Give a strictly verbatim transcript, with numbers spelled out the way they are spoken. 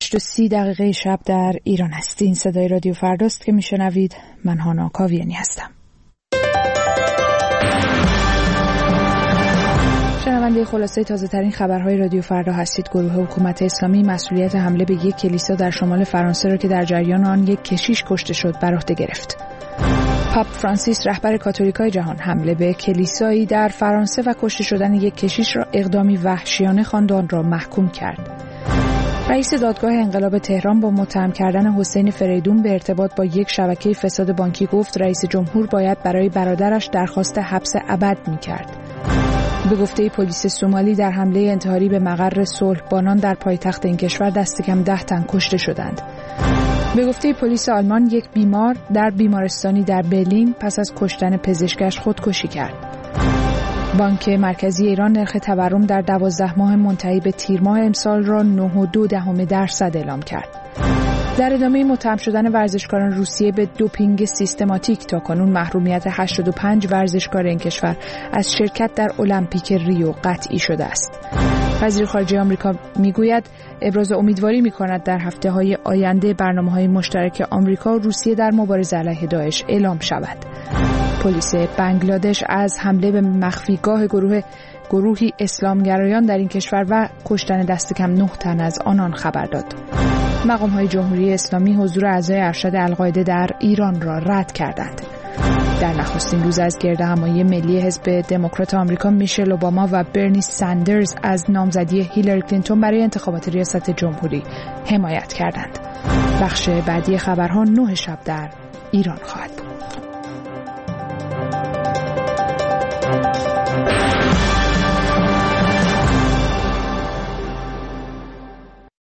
هشت و سی دقیقه شب در ایران هستین. صدای رادیو فرداست که میشنوید. من هانا کاویانی هستم. شنونده خلاصه تازه ترین خبرهای رادیو فردا هستید. گروه حکومت اسلامی مسئولیت حمله به یک کلیسا در شمال فرانسه را که در جریان آن یک کشیش کشته شد بر عهده گرفت. پاپ فرانسیس رهبر کاتولیکای جهان حمله به کلیسایی در فرانسه و کشته شدن یک کشیش را اقدامی وحشیانه خواند و آن را محکوم کرد. رئیس دادگاه انقلاب تهران با متهم کردن حسین فریدون به ارتباط با یک شبکه فساد بانکی گفت رئیس جمهور باید برای برادرش درخواست حبس ابد می‌کرد. به گفته پلیس سومالی در حمله انتحاری به مقر صلح‌بانان در پایتخت این کشور دست کم ده تن کشته شدند. به گفته پلیس آلمان یک بیمار در بیمارستانی در برلین پس از کشتن پزشکش خودکشی کرد. بانک مرکزی ایران نرخ تورم در دوازده ماه منتهی به تیر ماه امسال را نه و دو دهم درصد اعلام کرد. در ادامه متهم شدن ورزشکاران روسیه به دوپینگ سیستماتیک تا کنون محرومیت هشتاد و پنج ورزشکار این کشور از شرکت در المپیک ریو قطعی شده است. وزیر خارجه آمریکا میگوید ابراز امیدواری میکند در هفته‌های آینده برنامه‌های مشترک آمریکا و روسیه در مبارزه علیه داعش اعلام شود. پلیس بنگلادش از حمله به مخفیگاه گروه گروهی اسلامگرایان در این کشور و کشتن دست کم نه تن از آنان خبر داد. مقام‌های جمهوری اسلامی حضور اعضای ارشد القاعده در ایران را رد کردند. در نخستین روز از گردهمایی ملی حزب دموکرات آمریکا میشل اوباما و برنی ساندرز از نامزدی هیلاری کلینتون برای انتخابات ریاست جمهوری حمایت کردند. بخش بعدی خبرها نه شب در ایران خواهد بود.